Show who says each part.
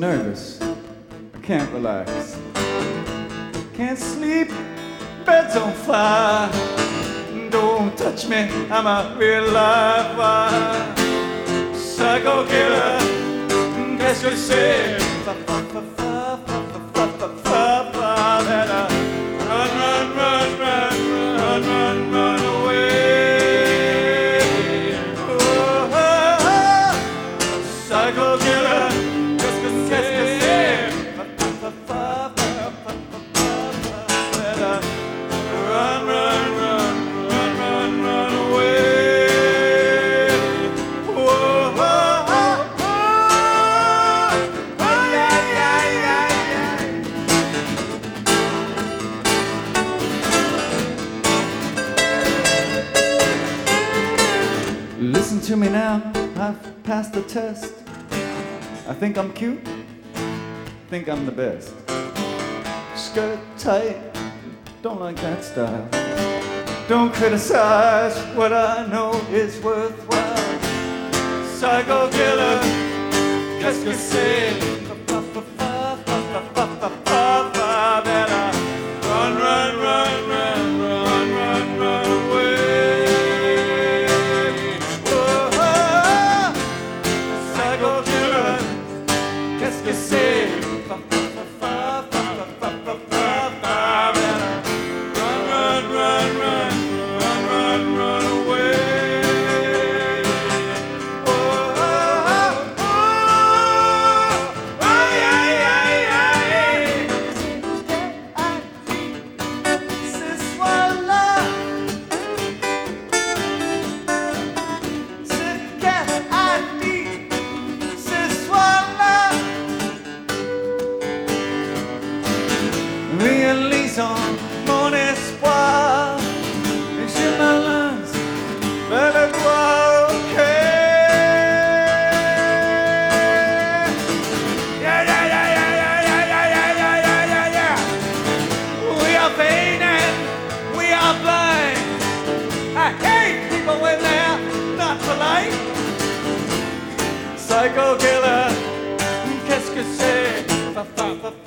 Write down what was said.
Speaker 1: nervous, I can't relax. Can't sleep, bed's on fire. Don't touch me, I'm a real live wire. Psycho killer, qu'est-ce que c'est? Run, run, run, run, run, run, run away. Oh, oh, oh. Psycho killer, qu'est-ce que c'est? Run, run, run, run, run, run away. Oh, oh, oh, oh. Oh, yeah, yeah, yeah, yeah. Listen to me now, I've passed the test. I think I'm cute, think I'm the best. Skirt tight, don't like that style. Don't criticize what I know is worthwhile. Psycho killer, qu'est-ce que c'est? Run, run, run, run, run, run, run away. Oh, oh, oh. Psycho killer, qu'est-ce que c'est? Run, run, run, run, run, run, run away. Oh, oh, oh, oh. Oh, yeah, yeah, yeah, yeah. C'est voilà. C'est qu'elle a dit. C'est voilà. Réalisons mon espoir et je me lance vers le droit au cœur. Yeah, yeah, yeah, yeah, yeah, yeah, yeah, yeah, yeah, yeah, yeah. We are vain and we are blind. I hate people when they're not polite. Psycho killer, qu'est-ce que c'est?